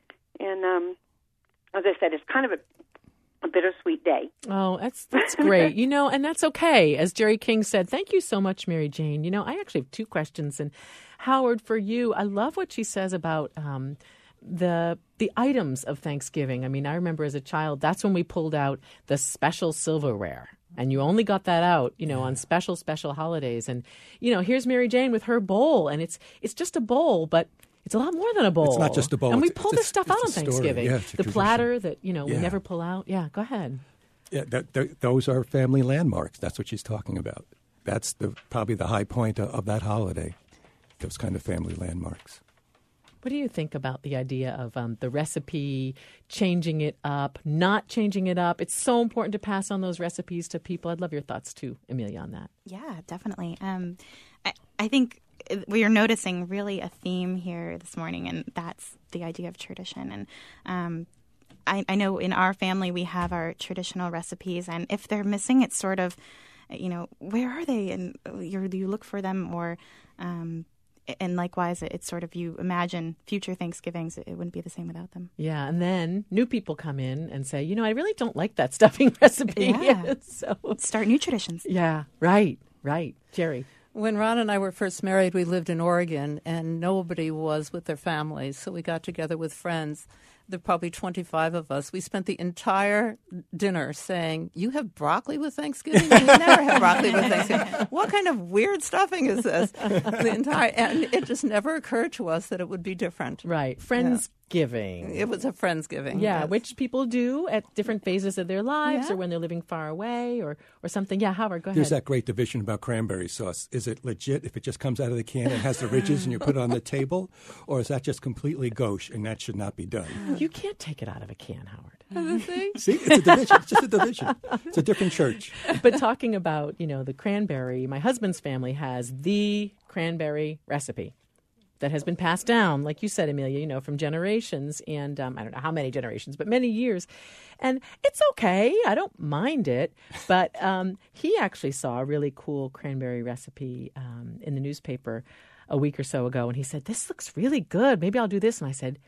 And um, as I said, it's kind of a a bittersweet day. Oh, that's that's great. You know, and that's okay. As Jerry King said, thank you so much, Mary Jane. You know, I actually have two questions. And Howard, for you, I love what she says about um, the the items of Thanksgiving. I mean, I remember as a child, that's when we pulled out the special silverware. And you only got that out, you know, yeah. on special, special holidays. And, you know, here's Mary Jane with her bowl. And it's it's just a bowl, but it's a lot more than a bowl. It's not just a bowl. And we it's, pull it's, this stuff out on Thanksgiving. Yeah, the tradition. platter that, you know, yeah. we never pull out. Yeah, go ahead. Yeah, that, that, those are family landmarks. That's what she's talking about. That's the probably the high point of, of that holiday, those kind of family landmarks. What do you think about the idea of um, the recipe, changing it up, not changing it up? It's so important to pass on those recipes to people. I'd love your thoughts, too, Amelia, on that. Yeah, definitely. Um, I, I think we are noticing really a theme here this morning, and that's the idea of tradition. And um, I, I know in our family we have our traditional recipes, and if they're missing, it's sort of, you know, where are they? And you you look for them, or um, and likewise, it's sort of you imagine future Thanksgivings, it wouldn't be the same without them. Yeah, and then new people come in and say, you know, I really don't like that stuffing recipe. Yeah, so start new traditions. Yeah, right, right. Jerry. When Ron and I were first married, we lived in Oregon, and nobody was with their families, so we got together with friends. There were probably twenty-five of us. We spent the entire dinner saying, you have broccoli with Thanksgiving? We never have broccoli with Thanksgiving. What kind of weird stuffing is this? The entire, and it just never occurred to us that it would be different. Right. Friendsgiving. Yeah. It was a Friendsgiving. Yeah, yes. Which people do at different phases of their lives yeah. or when they're living far away or, or something. Yeah, Howard, go There's ahead. that great division about cranberry sauce. Is it legit if it just comes out of the can and has the ridges and you put it on the table? Or is that just completely gauche and that should not be done? You can't take it out of a can, Howard. See, it's a division. It's just a division. It's a different church. But talking about, you know, the cranberry, my husband's family has the cranberry recipe that has been passed down, like you said, Amelia, you know, from generations and um, I don't know how many generations, but many years. And it's okay. I don't mind it. But um, he actually saw a really cool cranberry recipe um, in the newspaper a week or so ago. And he said, this looks really good. Maybe I'll do this. And I said,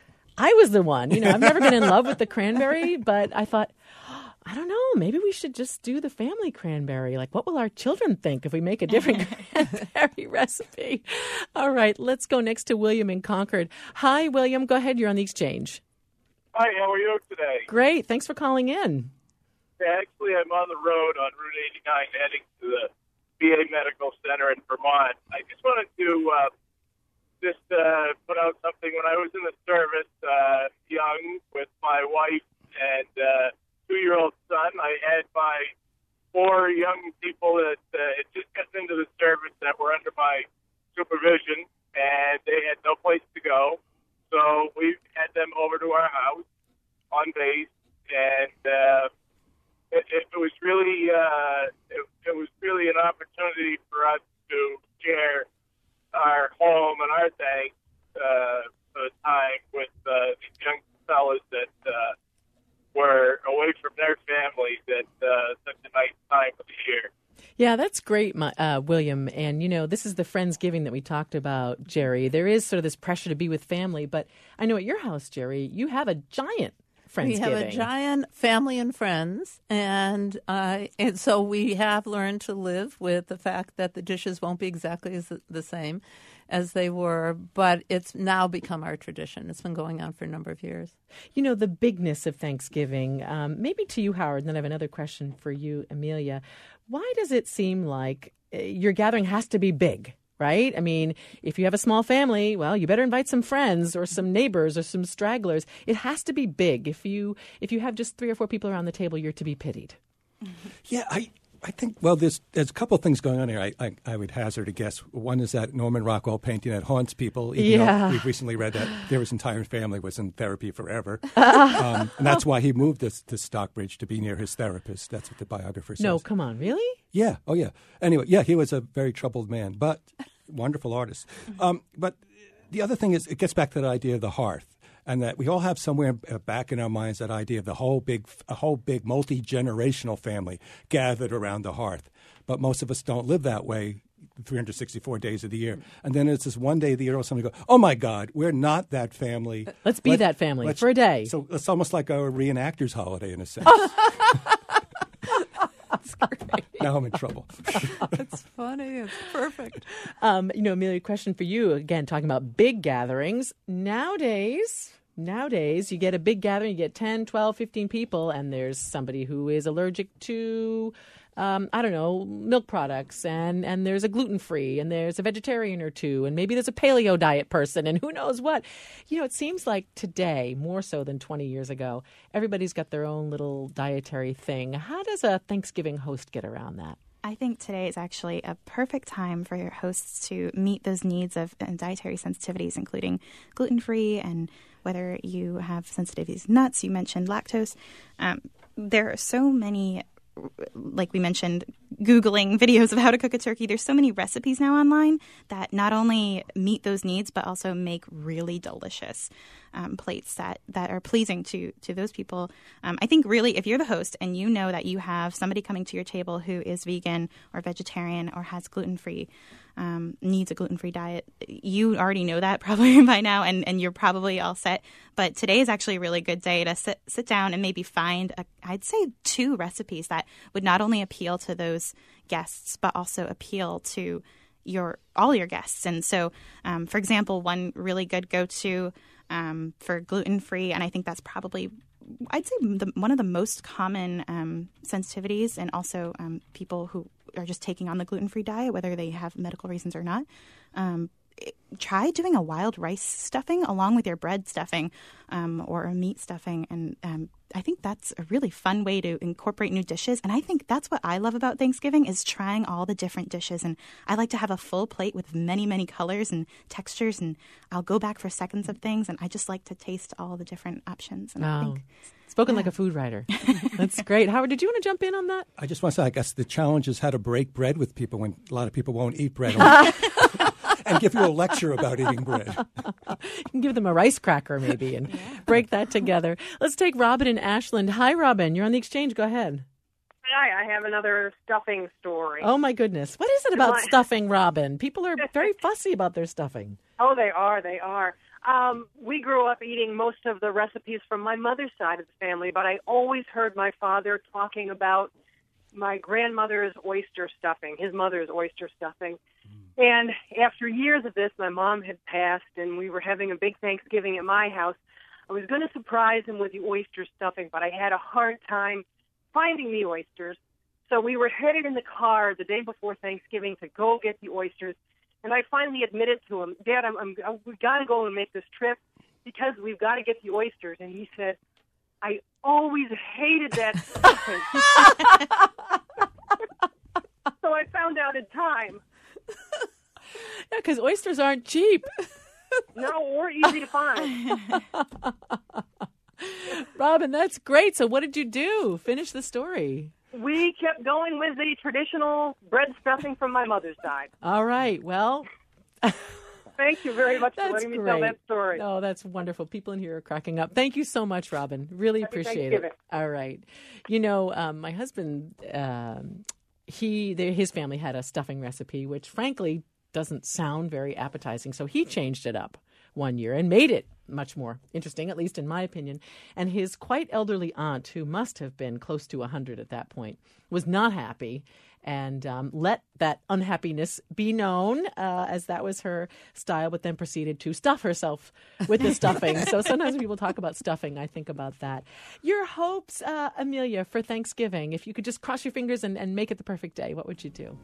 I was the one. You know, I've never been in love with the cranberry, but I thought, oh, I don't know, maybe we should just do the family cranberry. Like, what will our children think if we make a different cranberry recipe? All right, let's go next to William in Concord. Hi, William. Go ahead. You're on the exchange. Hi, how are you today? Great. Thanks for calling in. Yeah, actually, I'm on the road on Route eighty-nine heading to the V A Medical Center in Vermont. I just wanted to... Uh, Just uh, put out something. When I was in the service, uh, young, with my wife and uh, two-year-old son, I had my four young people that uh, had just gotten into the service that were under my supervision, and they had no place to go. So we had them over to our house on base, and uh, it, it was really uh, it, it was really an opportunity for us to share our home and our thanks uh, for the time with uh, these young fellas that uh, were away from their families at uh, such a nice time of the year. Yeah, that's great, my, uh, William. And, you know, this is the Friendsgiving that we talked about, Jerry. There is sort of this pressure to be with family. But I know at your house, Jerry, you have a giant Friendsgiving. We have a giant family and friends, and uh, and so we have learned to live with the fact that the dishes won't be exactly as the same as they were, but it's now become our tradition. It's been going on for a number of years. You know, the bigness of Thanksgiving, um, maybe to you, Howard, and then I have another question for you, Amelia. Why does it seem like your gathering has to be big? right? I mean, if you have a small family, well, you better invite some friends or some neighbors or some stragglers. It has to be big. If you if you have just three or four people around the table, you're to be pitied. Yeah, I, I think, well, there's there's a couple of things going on here. I, I, I would hazard a guess. One is that Norman Rockwell painting that haunts people. Even Yeah. though we've recently read that his entire family was in therapy forever. um, and that's why he moved this, to Stockbridge, to be near his therapist. That's what the biographer says. No, come on, really? Yeah. Oh, yeah. Anyway, yeah, he was a very troubled man, but wonderful artist. Um, but the other thing is, it gets back to that idea of the hearth. And that we all have somewhere back in our minds that idea of the whole big, a whole big multi-generational family gathered around the hearth. But most of us don't live that way three hundred sixty-four days of the year. And then it's this one day of the year where somebody goes, oh, my God, we're not that family. Let's be Let- that family let's- for a day. So it's almost like a reenactor's holiday in a sense. Now I'm in trouble. It's funny. It's perfect. Um, you know, Amelia, question for you. Again, talking about big gatherings. Nowadays, nowadays, you get a big gathering, you get ten, twelve, fifteen people, and there's somebody who is allergic to, um, I don't know, milk products, and, and there's a gluten-free, and there's a vegetarian or two, and maybe there's a paleo diet person, and who knows what. You know, it seems like today, more so than twenty years ago, everybody's got their own little dietary thing. How does a Thanksgiving host get around that? I think today is actually a perfect time for your hosts to meet those needs of uh, dietary sensitivities, including gluten-free and whether you have sensitivities to nuts. You mentioned lactose. Um, there are so many, like we mentioned, Googling videos of how to cook a turkey. There's so many recipes now online that not only meet those needs, but also make really delicious um, plates that, that are pleasing to, to those people. Um, I think really if you're the host and you know that you have somebody coming to your table who is vegan or vegetarian or has gluten-free, um, needs a gluten-free diet, you already know that probably by now, and, and you're probably all set. But today is actually a really good day to sit, sit down and maybe find, a, I'd say, two recipes that would not only appeal to those guests, but also appeal to your all your guests. And so, um, for example, one really good go-to um, for gluten-free, and I think that's probably, I'd say, the, one of the most common um, sensitivities, and also um, people who are just taking on the gluten-free diet, whether they have medical reasons or not. Um, try doing a wild rice stuffing along with your bread stuffing um, or a meat stuffing. And um, I think that's a really fun way to incorporate new dishes. And I think that's what I love about Thanksgiving is trying all the different dishes. And I like to have a full plate with many, many colors and textures. And I'll go back for seconds of things. And I just like to taste all the different options. And Wow. I think, Spoken yeah. like a food writer. That's great. Howard, did you want to jump in on that? I just want to say, I guess the challenge is how to break bread with people when a lot of people won't eat bread. And give you a lecture about eating bread. You can give them a rice cracker maybe and break that together. Let's take Robin in Ashland. Hi, Robin. You're on the exchange. Go ahead. Hi, I have another stuffing story. Oh, my goodness. What is it about My- stuffing, Robin? People are very fussy about their stuffing. Oh, they are, they are. Um, we grew up eating most of the recipes from my mother's side of the family, but I always heard my father talking about my grandmother's oyster stuffing, his mother's oyster stuffing. And after years of this, my mom had passed, and we were having a big Thanksgiving at my house. I was going to surprise him with the oyster stuffing, but I had a hard time finding the oysters. So we were headed in the car the day before Thanksgiving to go get the oysters. And I finally admitted to him, Dad, I'm, I'm, we've got to go and make this trip because we've got to get the oysters. And he said, I always hated that stuffing. So I found out in time. Yeah, because oysters aren't cheap. No, or easy to find. Robin, that's great. So what did you do? Finish the story. We kept going with the traditional bread stuffing from my mother's side. All right. Well, Thank you very much for that's letting me great. tell that story. Oh, that's wonderful. People in here are cracking up. Thank you so much, Robin. Really Happy appreciate it. Thanksgiving. All right. You know, um, my husband, um, he, they, his family had a stuffing recipe, which frankly doesn't sound very appetizing. So he changed it up one year and made it much more interesting, at least in my opinion. And his quite elderly aunt, who must have been close to one hundred at that point, was not happy and um, let that unhappiness be known, uh, as that was her style, but then proceeded to stuff herself with the stuffing. So sometimes when people talk about stuffing, I think about that. Your hopes, uh, Amelia, for Thanksgiving, if you could just cross your fingers and, and make it the perfect day, what would you do?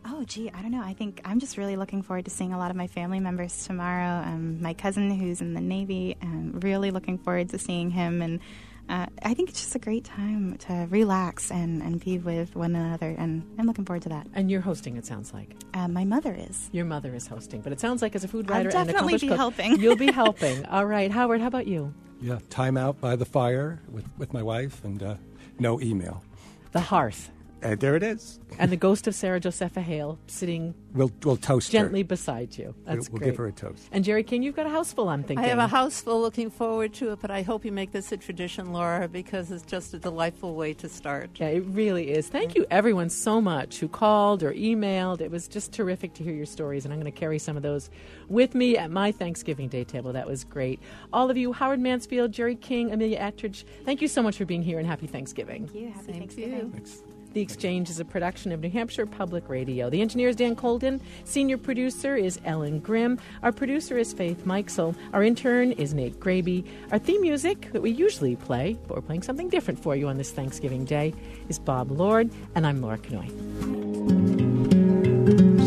Oh, gee, I don't know. I think I'm just really looking forward to seeing a lot of my family members tomorrow. Um, my cousin who's in the Navy, um, really looking forward to seeing him. And uh, I think it's just a great time to relax and, and be with one another. And I'm looking forward to that. And you're hosting, it sounds like. Uh, my mother is. Your mother is hosting. But it sounds like as a food I'll writer and an definitely accomplished be cook, helping. you'll be helping. All right. Howard, how about you? Yeah, time out by the fire with, with my wife and uh, no email. The hearth. And there it is. And the ghost of Sarah Josepha Hale sitting We'll we'll toast gently her. beside you. That's we'll, we'll great. give her a toast. And Jerry King, you've got a house full, I'm thinking. I have a house full, looking forward to it, but I hope you make this a tradition, Laura, because it's just a delightful way to start. Yeah, it really is. Thank you, everyone, so much who called or emailed. It was just terrific to hear your stories, and I'm going to carry some of those with me at my Thanksgiving Day table. That was great. All of you, Howard Mansfield, Jerry King, Amelia Attridge, thank you so much for being here, and happy Thanksgiving. Thank you. Happy Same Thanksgiving. to you. Thanks. The Exchange is a production of New Hampshire Public Radio. The engineer is Dan Colden. Senior producer is Ellen Grimm. Our producer is Faith Mikesell. Our intern is Nate Graby. Our theme music that we usually play, but we're playing something different for you on this Thanksgiving Day, is Bob Lord, and I'm Laura Knoy.